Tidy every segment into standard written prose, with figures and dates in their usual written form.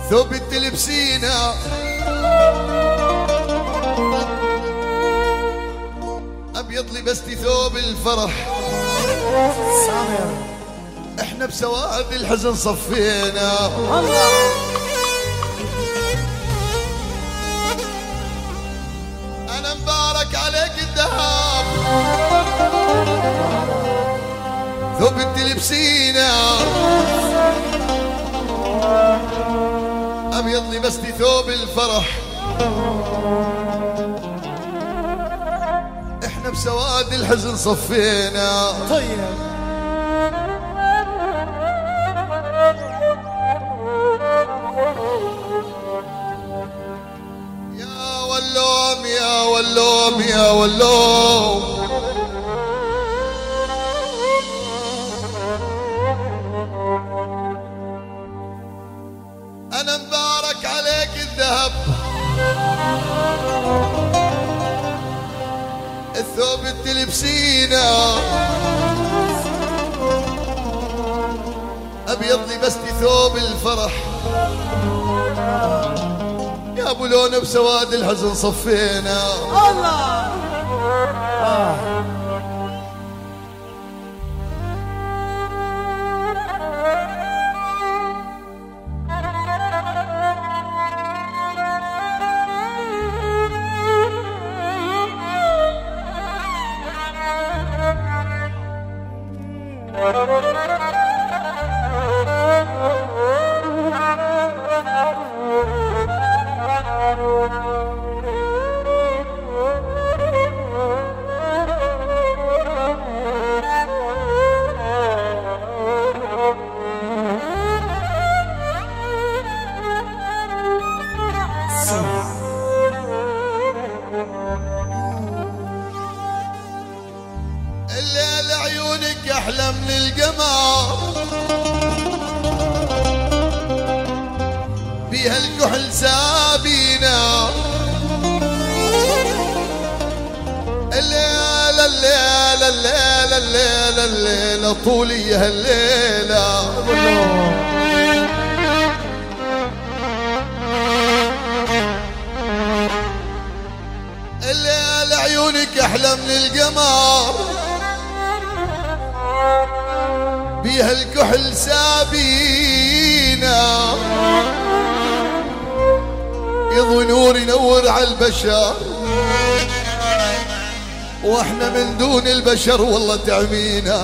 ثوب تلبسينا ابيض لبستي ثوب الفرح، احنا بسواد الحزن صفينا. انا مبارك عليك الذهب ثوب تلبسينا ابيض لبستي ثوب الفرح، احنا بسواد الحزن صفينا. طيب يا ولوم يا ولوم يا ولوم، أنا مبارك عليك الذهب الثوب تلبسينا أبيض لبستي ثوب الفرح، يا أبو لون بسواد الحزن صفينا. الله الليل عيونك أحلى من القمر، بيها الكحل سابينا. الليلة الليلة الليلة الليلة الليلة طولي هالليلة، الليلة عيونك أحلى من القمر، بيها الكحل سابينا. يضوي نور ينور على البشر، واحنا من دون البشر والله تعمينا.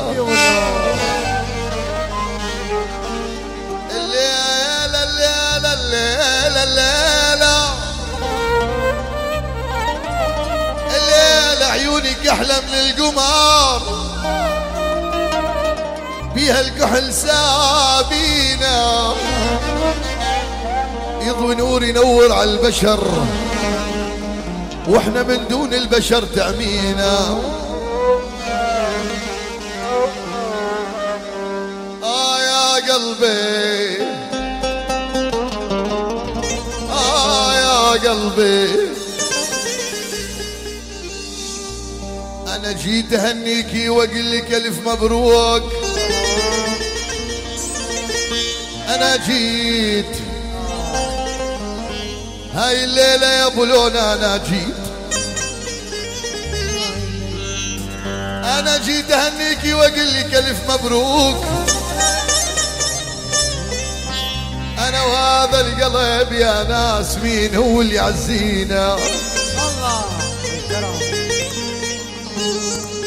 الليلة الليلة الليلة الليلة الليلة عيونك أحلى من القمر، بيها الكحل سابينا. يضوي نور ينور على البشر، واحنا من دون البشر تعمينا. يا قلبي يا قلبي، انا جيت اهنيكي واقول لك الف مبروك. انا جيت هاي الليلة يا ابو لون، انا جيت اهنيكي واقول لك الف مبروك. انا وهذا القلب يا ناس مين هو اللي يعزينا؟ الله